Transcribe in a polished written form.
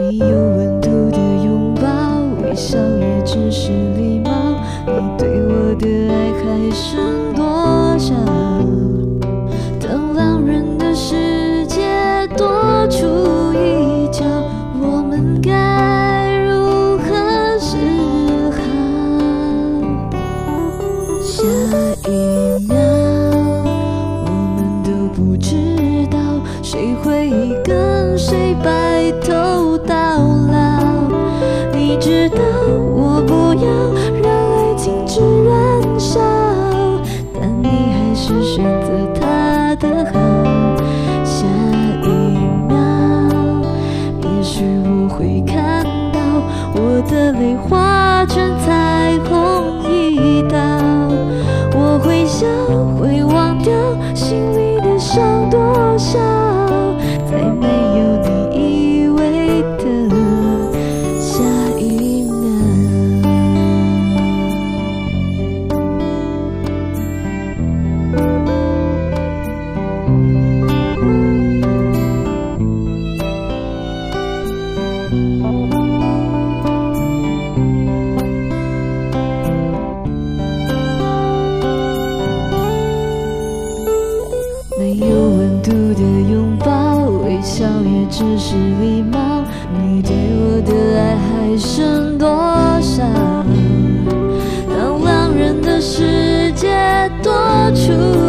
没有温度的拥抱，微笑也只是礼貌。你对我的爱还剩多少？当狼人的世界多出一角，我们该如何是好？下一秒，我们都不知道谁会跟谁白头到老。你知道我不要让爱停止燃烧，但你还是选择他的好。下一秒，也许我会看到我的泪化成彩虹一道，我会笑，会忘掉心里的伤多少，在没有你依偎的下一秒。没有温度的拥抱，微笑也只是礼貌。你对我的爱还剩多少？当狼人的世界多出